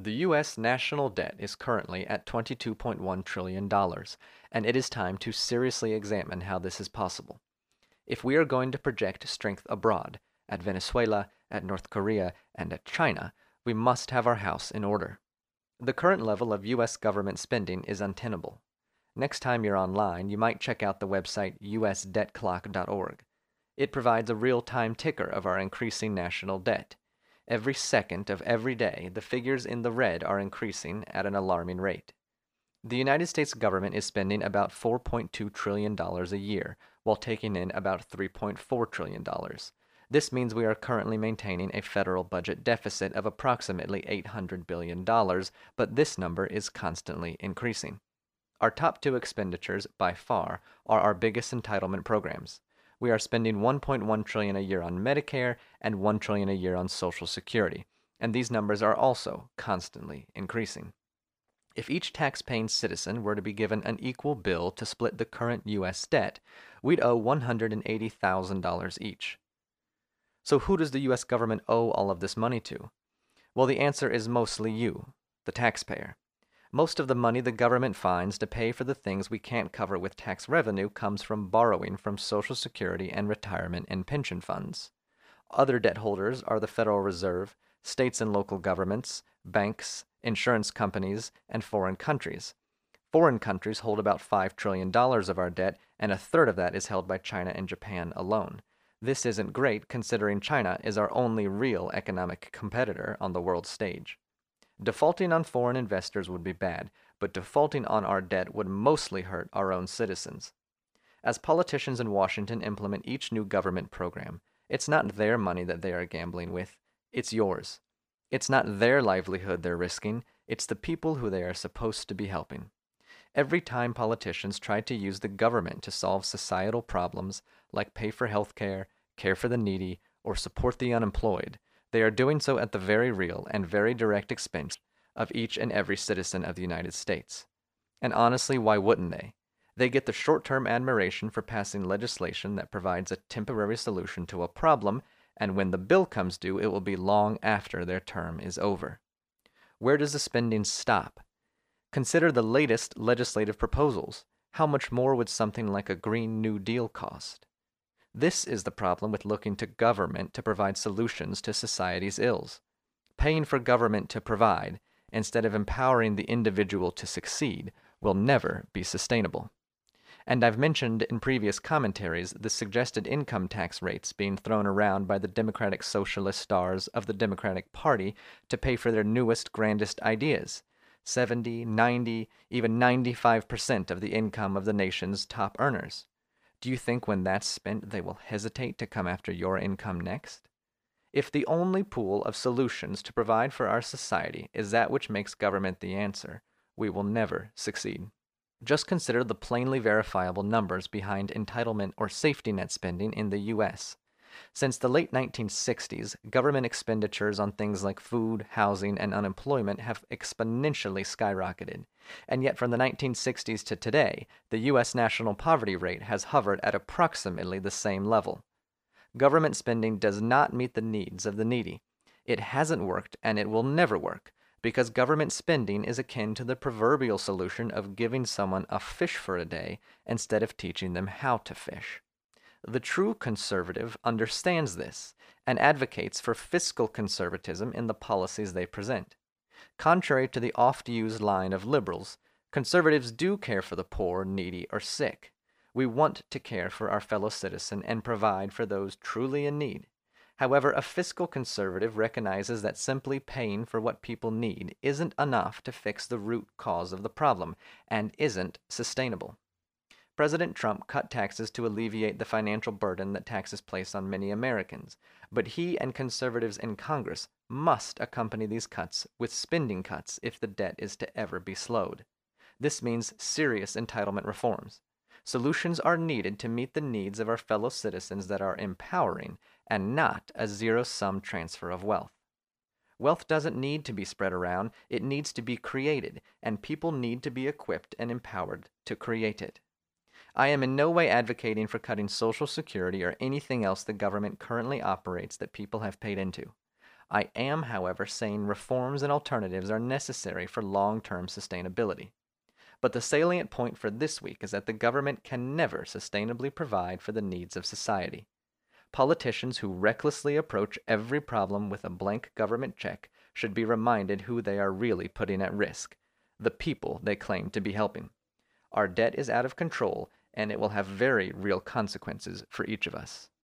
The U.S. national debt is currently at $22.1 trillion, and it is time to seriously examine how this is possible. If we are going to project strength abroad, at Venezuela, at North Korea, and at China, we must have our house in order. The current level of U.S. government spending is untenable. Next time you're online, you might check out the website usdebtclock.org. It provides a real-time ticker of our increasing national debt. Every second of every day, the figures in the red are increasing at an alarming rate. The United States government is spending about $4.2 trillion a year, while taking in about $3.4 trillion. This means we are currently maintaining a federal budget deficit of approximately $800 billion, but this number is constantly increasing. Our top two expenditures, by far, are our biggest entitlement programs. We are spending $1.1 trillion a year on Medicare and $1 trillion a year on Social Security, and these numbers are also constantly increasing. If each tax-paying citizen were to be given an equal bill to split the current U.S. debt, we'd owe $180,000 each. So who does the U.S. government owe all of this money to? Well, the answer is mostly you, the taxpayer. Most of the money the government finds to pay for the things we can't cover with tax revenue comes from borrowing from Social Security and retirement and pension funds. Other debt holders are the Federal Reserve, states and local governments, banks, insurance companies, and foreign countries. Foreign countries hold about $5 trillion of our debt, and a third of that is held by China and Japan alone. This isn't great considering China is our only real economic competitor on the world stage. Defaulting on foreign investors would be bad, but defaulting on our debt would mostly hurt our own citizens. As politicians in Washington implement each new government program, it's not their money that they are gambling with, it's yours. It's not their livelihood they're risking, it's the people who they are supposed to be helping. Every time politicians try to use the government to solve societal problems like pay for health care, care for the needy, or support the unemployed, they are doing so at the very real and very direct expense of each and every citizen of the United States. And honestly, why wouldn't they? They get the short-term admiration for passing legislation that provides a temporary solution to a problem, and when the bill comes due, it will be long after their term is over. Where does the spending stop? Consider the latest legislative proposals. How much more would something like a Green New Deal cost? This is the problem with looking to government to provide solutions to society's ills. Paying for government to provide, instead of empowering the individual to succeed, will never be sustainable. And I've mentioned in previous commentaries the suggested income tax rates being thrown around by the Democratic Socialist stars of the Democratic Party to pay for their newest, grandest ideas. 70, 90, even 95% of the income of the nation's top earners. Do you think when that's spent they will hesitate to come after your income next? If the only pool of solutions to provide for our society is that which makes government the answer, we will never succeed. Just consider the plainly verifiable numbers behind entitlement or safety net spending in the U.S. Since the late 1960s, government expenditures on things like food, housing, and unemployment have exponentially skyrocketed. And yet from the 1960s to today, the U.S. national poverty rate has hovered at approximately the same level. Government spending does not meet the needs of the needy. It hasn't worked, and it will never work, because government spending is akin to the proverbial solution of giving someone a fish for a day instead of teaching them how to fish. The true conservative understands this and advocates for fiscal conservatism in the policies they present. Contrary to the oft-used line of liberals, conservatives do care for the poor, needy, or sick. We want to care for our fellow citizen and provide for those truly in need. However, a fiscal conservative recognizes that simply paying for what people need isn't enough to fix the root cause of the problem and isn't sustainable. President Trump cut taxes to alleviate the financial burden that taxes place on many Americans, but he and conservatives in Congress must accompany these cuts with spending cuts if the debt is to ever be slowed. This means serious entitlement reforms. Solutions are needed to meet the needs of our fellow citizens that are empowering and not a zero-sum transfer of wealth. Wealth doesn't need to be spread around, it needs to be created, and people need to be equipped and empowered to create it. I am in no way advocating for cutting Social Security or anything else the government currently operates that people have paid into. I am, however, saying reforms and alternatives are necessary for long-term sustainability. But the salient point for this week is that the government can never sustainably provide for the needs of society. Politicians who recklessly approach every problem with a blank government check should be reminded who they are really putting at risk, the people they claim to be helping. Our debt is out of control, and it will have very real consequences for each of us.